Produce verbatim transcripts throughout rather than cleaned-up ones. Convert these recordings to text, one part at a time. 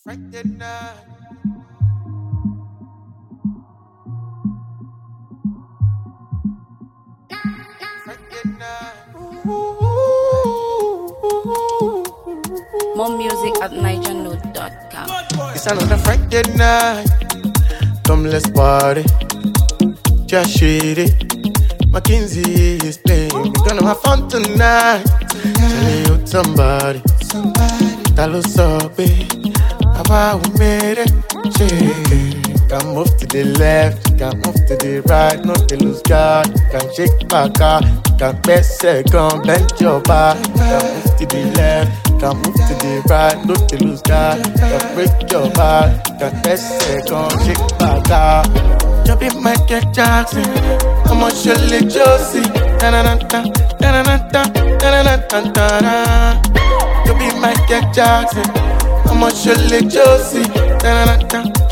Friday night. Friday night. More music at niger note dot com. It's another Friday night. Come, let's party. Just shit it. Mackenzie is playing. We're gonna have fun tonight. Tell you somebody. That looks so big. How we made it? Shake. Can move to the left, can move to the right, not to lose guard. Can shake back up, can best second, bend your back. Can move to the left, can move to the right, not to lose guard. Can break your back, can best second, shake back up. Jump in Michael Jackson, I'm on Shirley Josie. Na na na na, na na na na, na na na na. Jump in Michael Jackson, I'm on Shirley Josie. Na na na na.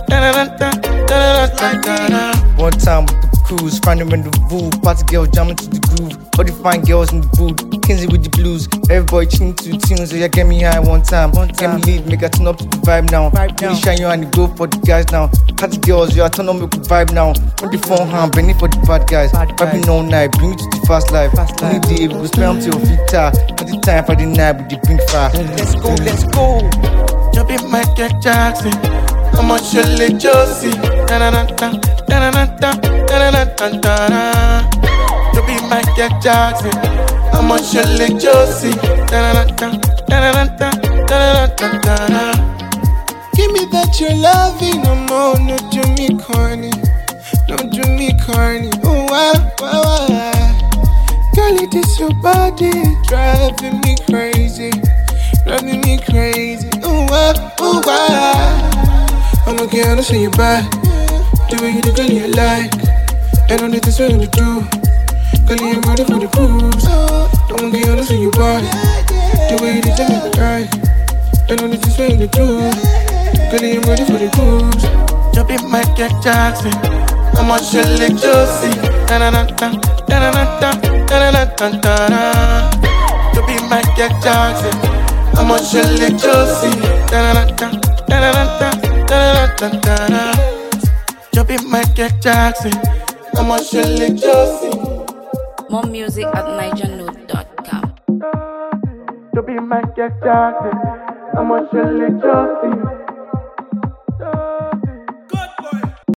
One time with the cruise, finding rendezvous. Party girl jamming to the groove. All the fine girls in the booth. Kinsey with the blues. Everybody tuning to the tunes. So yeah, get me high one time. One time. Get me lead, make I turn up to the vibe now. Vibe now. Really shine you and the go for the guys now. Party girls, yeah, turn on make the vibe now. On the phone hand, bring it for the bad guys. Vibing all night, bring me to the fast life. Fast life. Only day, we go spend till feet tired. Party time, Friday night, with the bring fire. Let's go, let's go. Jump in Michael Jackson. I'm on Shirley Josie. Na na na na, na na na na, na na na na. To be Michael Jackson. I'm on Shirley Josie. Na na na na, na na na na, na na. Give me that you're loving, no more, no do me corny, no do me corny. Oh wow, wow, wow. Girl, it is your body driving me crazy, driving me crazy. Oh wow, oh wow. I'm okay, I don't see you back. The way you do, girl, you like. I don't need to say you do. Girl, you ready for the cruise. I'm okay, I don't see you back. The way you do, tell me the right. I don't need to say you do. Girl, you ready for the cruise. Jump in Michael Jackson. I'm on Shirley Josie. Na na na na, na na na na, na na na na. Jump in Michael Jackson. I'm on Shirley Josie. Na na na na, na na na na. Jump in Michael Jackson. I'm on Shirley Josie. More music at niger note dot com. Jump in Michael Jackson. I'm on Shirley Josie.